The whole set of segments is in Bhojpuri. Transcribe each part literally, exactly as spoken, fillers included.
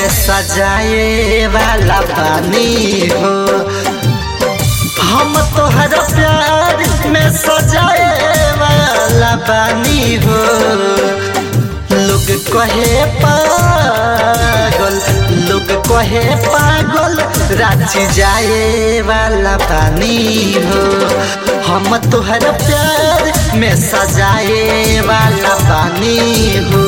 में सजाए वाला बानी हो। हम तोहरा प्यार में सजाए वाला बानी हो। लोग कहे पागल, लोग कहे पागल, रांची जाए वाला बानी हो। हम तोहरा प्यार में सजाए वाला बानी हो।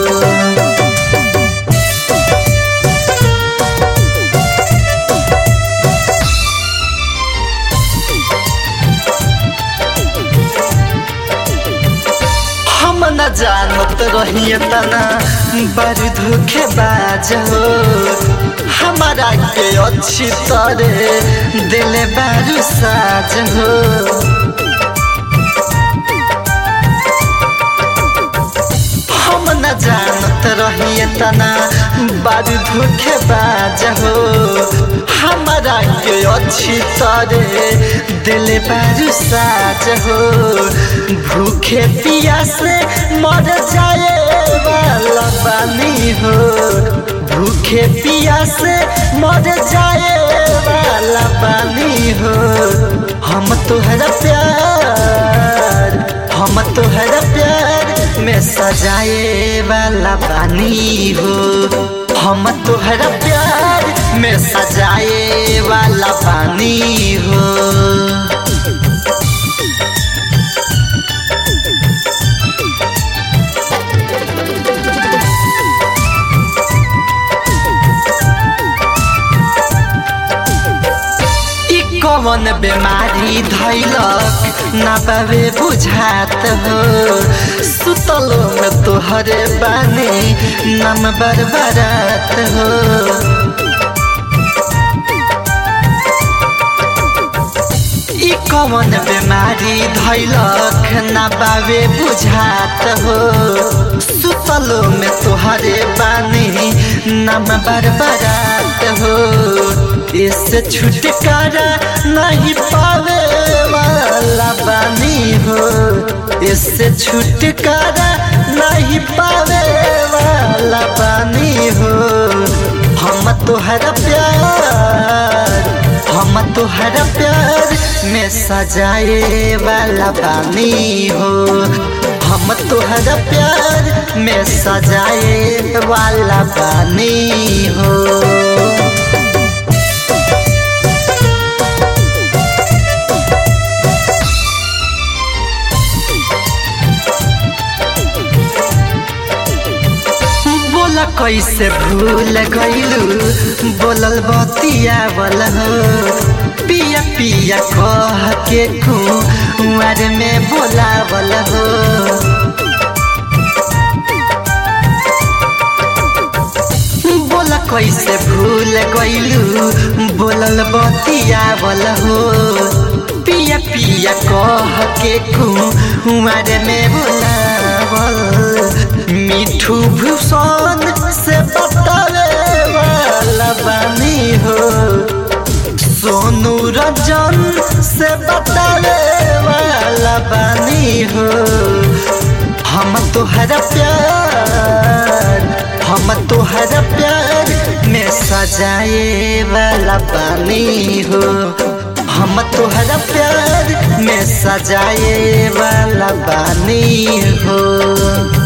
न जानत रही तना बड़ धोखेबाज हो। हमारा के अच्छी तरह दिल बारू साज हो। हम न जानत रही तना बड़ धोखेबाज हो। हमारा के अच्छी तरह दिल बारू साज हो। भूखे पियासे मर जाए वाला बानी हो। भूखे पियासे मर जाए वाला बानी हो। हम तोहरा प्यार, हम तोहरा प्यार में सजाए वाला बानी हो। हम तोहरा प्यार में सजाए वाला बानी हो। कौन बीमारी धैलक ना पावे बुझात हो। सुतलो में तोहरे बानी नाम बरबरात हो। ई कौन बीमारी धैलक ना पावे बुझात हो। सुतलो में तोहरे बानी नाम बरबरात हो। इससे छुटकारा नहीं पावे वाला बानी हो। इससे छुटकारा नहीं पावे वाला बानी हो। हम तोहरा प्यार, हम तोहरा प्यार में सजाए वाला बानी हो। हम तोहरा प्यार में सजाए वाला बानी हो। कैसे भूल गईलू बोलल बतियावल हो। पिया पिया कह के कुंवर में बोलावल हो। बोला कैसे भूल गईलू बोलल बतियावल हो। पिया पिया कह के कुंवर में बोलावल। मिठू भूषण से बतावे वाला बानी हो। सोनू रंजन से बतावे वाला बानी हो। हम तोहरा प्यार, हम तोहरा प्यार में सजाए वाला बानी हो। हम तोहरा प्यार में सजाए वाला बानी हो।